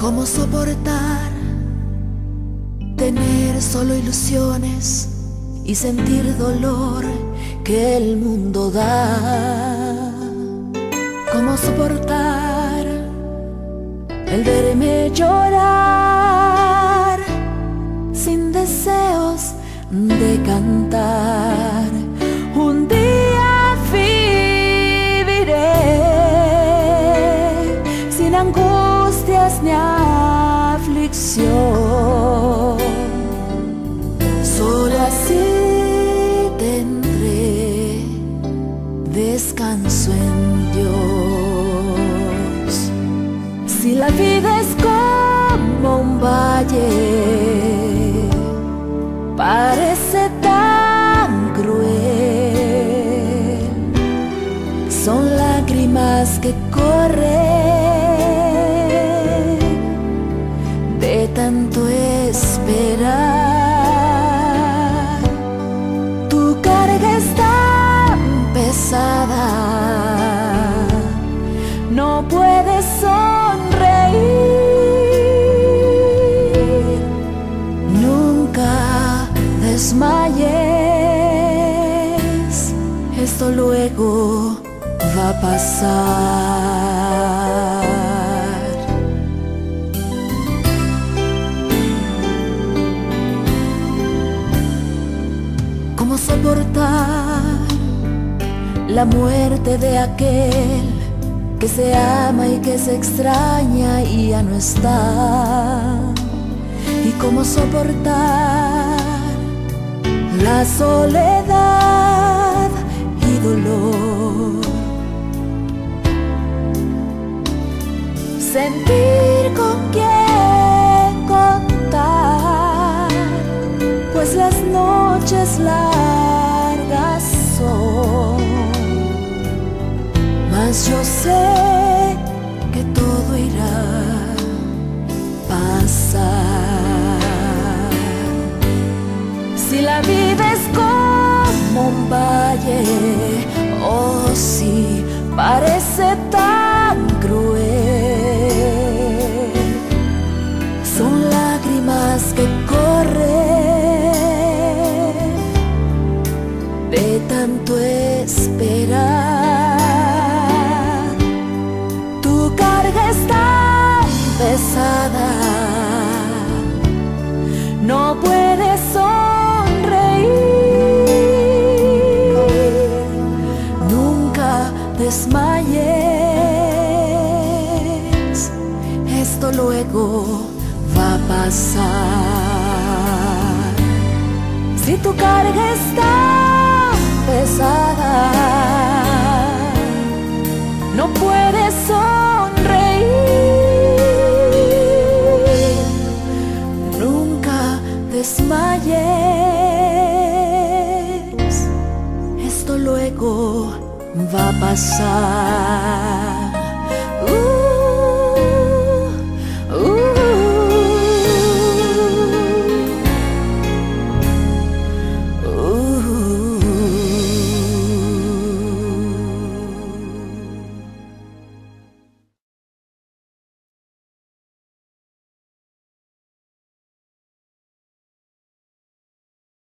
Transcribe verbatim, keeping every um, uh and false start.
¿Cómo soportar tener solo ilusiones y sentir dolor que el mundo da? ¿Cómo soportar el verme llorar sin deseos de cantar? Un día viviré sin angustias ni aflicción, solo así tendré descanso en Dios. Si la vida es como un valle, parece tan cruel, son lágrimas que corren de tanto esperar. Tu carga es tan pesada, no puedes sonreír. Nunca desmayes, esto luego va a pasar. ¿Cómo soportar la muerte de aquel que se ama y que se extraña y ya no está? ¿Y cómo soportar la soledad y dolor? Sentir con quién contar, pues las noches largas son, mas yo sé que todo irá a pasar. Si la vida es como un valle, oh sí, parece tan cruel, son lágrimas que corren de tanto esperar. Tu carga es tan pesada, no puedes sonreír. Nunca desmayes, esto luego va a pasar. Si tu carga es tan pesada, no puedes sonreír.